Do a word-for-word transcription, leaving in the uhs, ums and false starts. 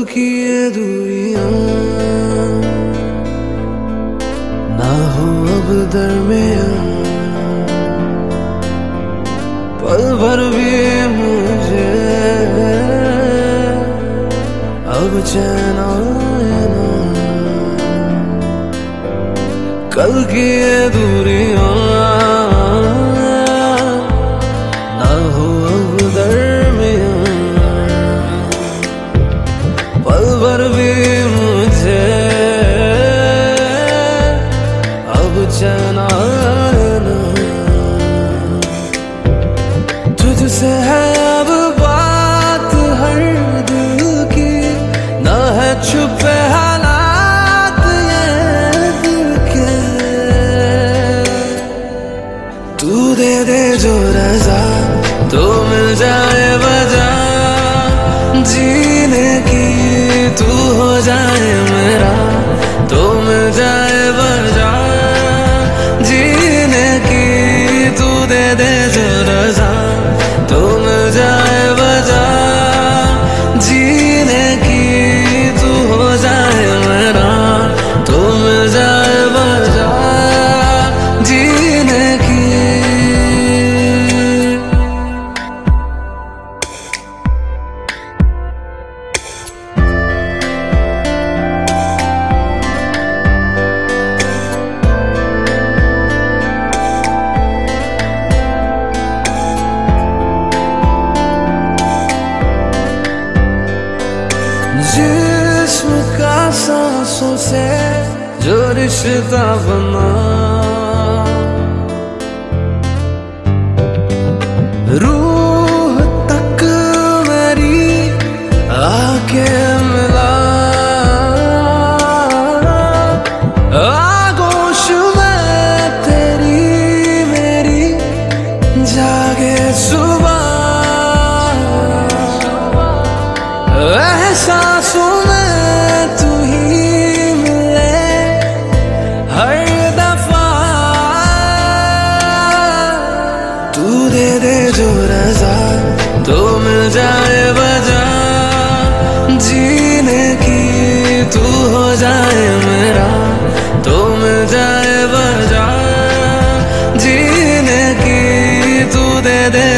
की ये दूरियां ना हो अब दरमियां, पल भर भी मुझे अब चैन आए ना। कल की ये दूरियां ना हो अब दरमियां, पल भर भी मुझे अब चैन आए ना। तुझसे है अब बात हर दिल की, ना है छुपे हालात ये दिल के। तू दे दे जो रज़ा तो मिल जाए वजह जीने की, तू हो जाए मेरा तो मिल जाए वजह जीने की। तू दे दे जो रज़ा तो मिल जाए वजह जीने की, तू हो जाए मेरा तो मिल जाए वजह जीने की। जिस्म का सांसों से जो रिश्ता बना, रूह तक मेरी आके मिला। आगोश में तेरी मेरी जागे सुबह, एहसासों में तू ही मिले हर दफा। तू दे दे जो रज़ा तो मिल जाए वजह जीने की, तू हो जाए मेरा तो मिल जाए वजह जीने की। तू दे दे